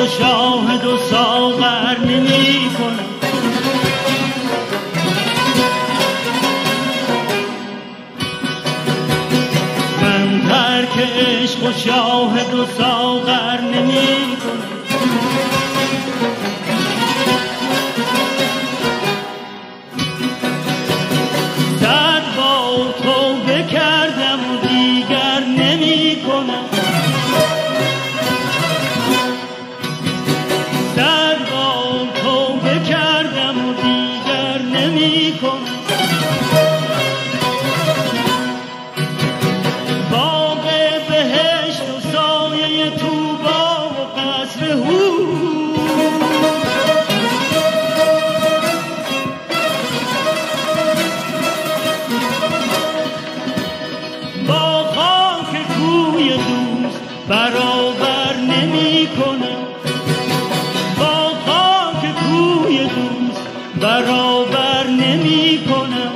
و شاهد و ساغر نمی کنم. من ترک عشق و شاهد و ساغر نمی کنم. صد بار توبه کردم و دیگر نمی کنم. صد بار توبه کردم و دیگر نمی کنم. باغ بهشت و سایه طوبا و قصر هور، با خاک کوی دوست برابر نمی کنم. با خاک کوی دوست برابر نمی کنم.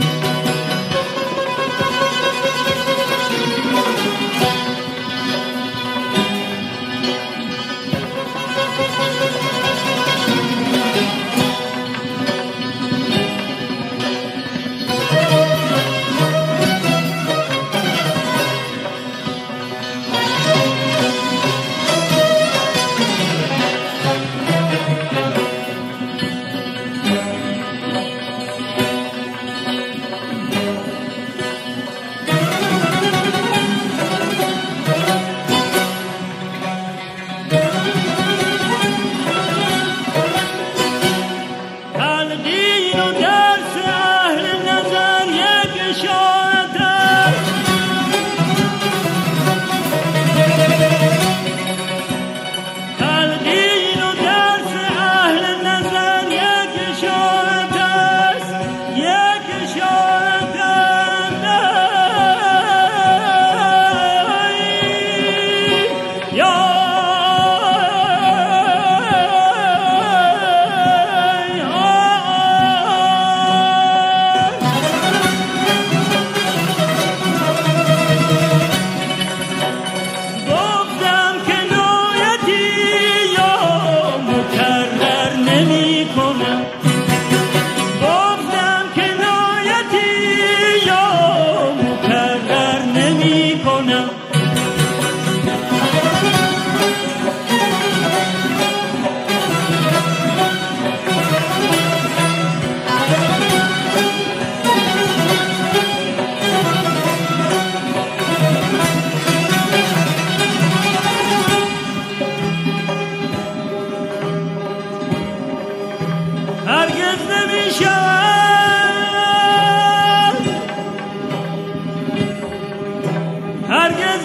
هرگز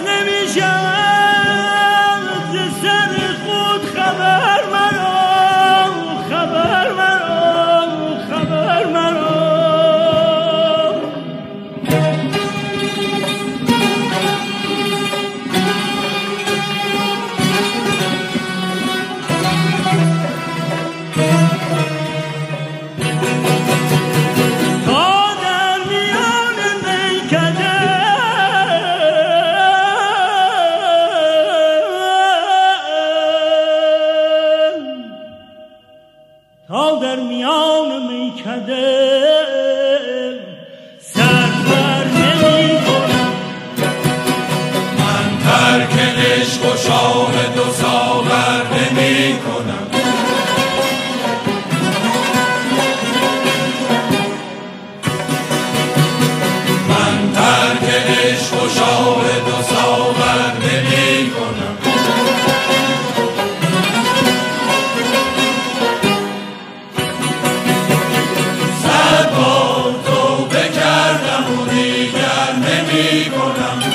نمیشم ز سر خود خبر مرا، خبر مرا، خبر مرا. تا در میان میکده سر بر نمی کنم. من ترک عشق و شاهد و ساغر نمی کنم. من ترک عشق و شاهد و ساغر نمی کنم. صد بار توبه کردم و دیگر نمی کنم.